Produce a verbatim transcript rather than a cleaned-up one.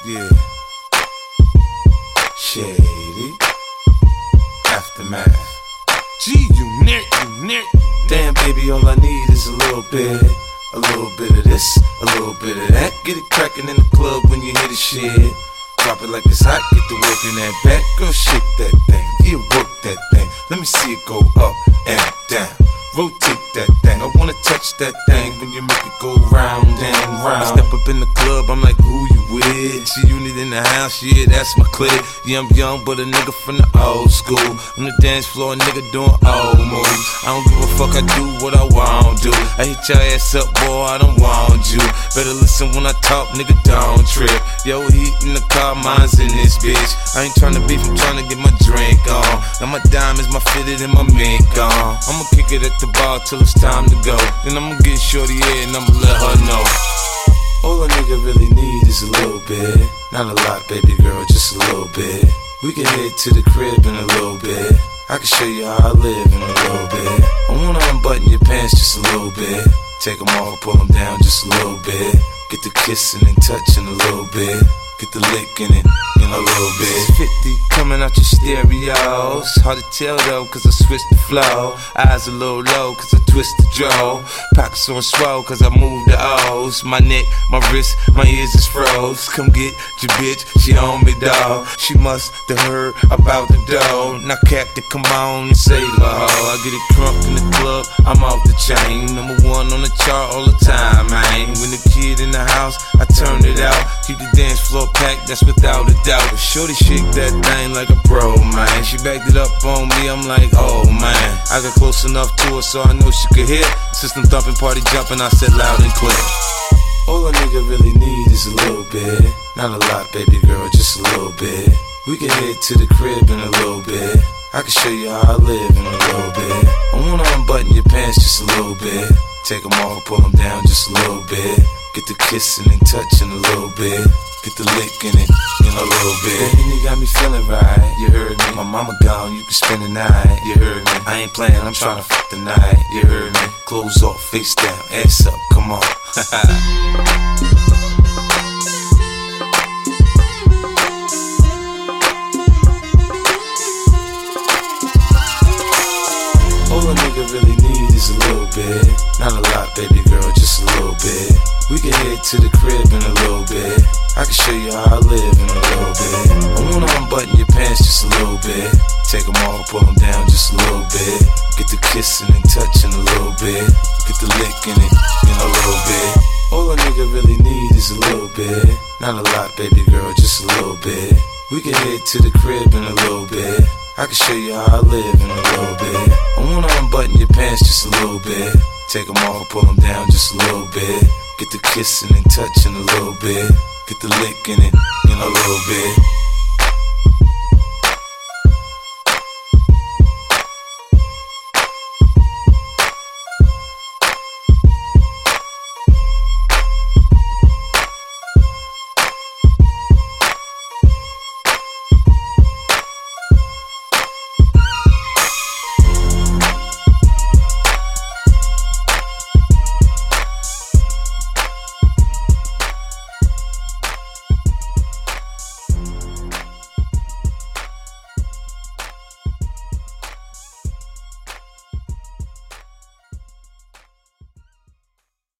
Yeah. Shady. Aftermath. G-Unit, unit. Damn, baby, all I need is a little bit. A little bit of this, a little bit of that. Get it crackin' in the club when you hear the shit. Drop it like it's hot, get the work in that back. Girl, shake that thing, yeah, work that thing. Let me see it go up and down. Rotate that thing, I wanna touch that thing when you make it go round and round. I step up in the club, I'm like, who you with? G-Unit in the house, yeah, that's my clique. Yeah, I'm young, but a nigga from the old school. On the dance floor, a nigga doing old moves. I don't give a fuck, I do what I want to. I hit your ass up, boy, I don't want you. Better listen when I talk, nigga, don't trip. Yo, heat in the car, mine's in this bitch. I ain't tryna beef, I'm tryna get my drink on. Now my diamonds, my fitted, and my mink on. I'ma kick it at the bar till it's time to go. Then I'ma get shorty here and I'ma let her know. All a nigga really need is a little bit. Not a lot, baby girl, just a little bit. We can head to the crib in a little bit. I can show you how I live in a little bit. I wanna unbutton your pants just a little bit. Take them off, pull them down just a little bit. Get the kissing and touching a little bit. Get the licking it in a little bit. fifty coming out your stereos. Hard to tell though, cause I switched the flow. Eyes a little low, cause I twist the jaw. Pockets on swole, cause I move the O's. My neck, my wrist, my ears is froze. Come get your bitch, she on me, dawg. She must have heard about the dough. Now Captain, come on and save my hoe. I get it crunk in the club, I'm off the chain. Number one on the chart all the time, man. When the kid in the house, I turn it out. Keep the dance floor packed, that's without a doubt. But shorty shake that thing like a pro, man. She backed it up on me, I'm like, oh man. I got close enough to her so I know she could hear. System thumping, party jumping, I said loud and clear. All a nigga really need is a little bit. Not a lot, baby girl, just a little bit. We can head to the crib in a little bit. I can show you how I live in a little bit. I wanna unbutton your pants just a little bit. Take them off, pull them down just a little bit. Get the kissing and touching a little bit. Get the licking it in a little bit. Baby, you got me feeling right, you heard me. My mama gone, you can spend the night, you heard me. I ain't playing, I'm trying to fuck the night, you heard me. Clothes off, face down, ass up, come on. All a nigga really need is a little bit. Not a lot, baby girl, just a little bit. We can head to the crib in a little bit. I can show you how I live in a little bit. I wanna unbutton your pants just a little bit. Take them off, pull them down just a little bit. Get the kissing and touching a little bit. Get the licking it in a little bit. All a nigga really need is a little bit. Not a lot, baby girl, just a little bit. We can head to the crib in a little bit. I can show you how I live in a little bit. I wanna unbutton your pants just a little bit. Take them off, pull them down just a little bit. Get the kissing and touching a little bit. Get the licking it in a little bit.